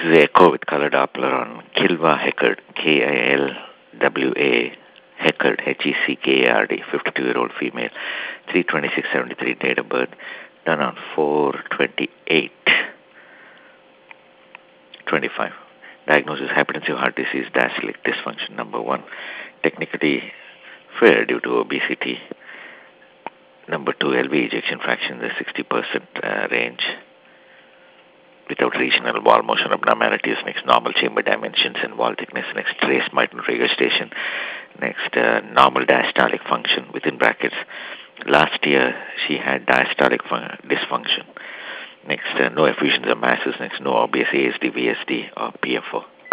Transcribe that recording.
is the echo with color Doppler on Kilwa Heckard, Kilwa Heckard, Heckard, 52-year-old female, 3/26/73 date of birth, done on 4/28/25. Diagnosis: hypertensive heart disease, diastolic dysfunction number 1. Technically fair due to obesity. Number 2, LV ejection fraction in the 60% range. Without regional wall motion abnormalities. Next, normal chamber dimensions and wall thickness. Next, trace mitral regurgitation. Next, normal diastolic function within brackets. Last year, she had diastolic dysfunction. Next, no effusions or masses. Next, no obvious ASD, VSD, or PFO.